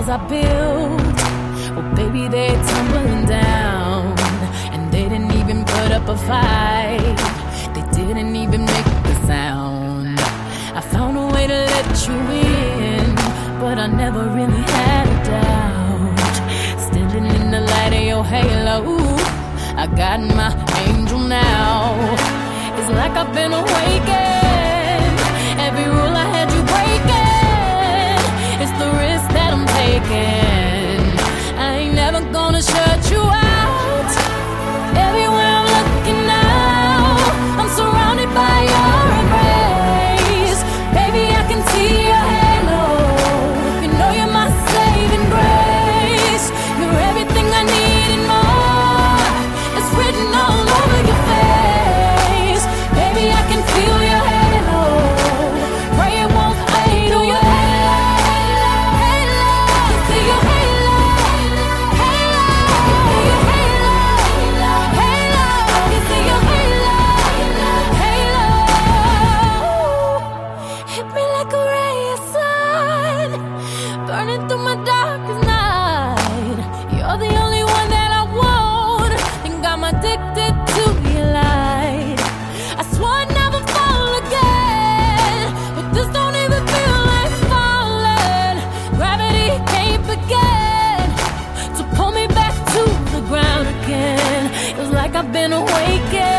walls I built, well, baby, they're tumbling down. And they didn't even put up a fight. They didn't even make a sound. I found a way to let you in, but I never really had a doubt. Standing in the light of your halo, I got my angel now. It's like I've been awakened. Every rule I had you breaking, it's the risk that I'm taking. I ain't never gonna shut you out. Everywhere I'm looking now, I'm surrounded by your embrace. Baby, I can see your halo. You know you're my saving grace. You're everything I need and more. It's written all over your face. Baby, I can feel your halo. Pray it won't fade away. See your halo, halo, your halo, halo. You see your halo, halo. Hit me like a ray of sun, burning through my darkest night. You're the only one that I want. Think I'm addicted to your light. I swore I'd never fall again, but this don't even feel like falling. Gravity can't begin to pull me back to the ground again. It's like I've been awakened.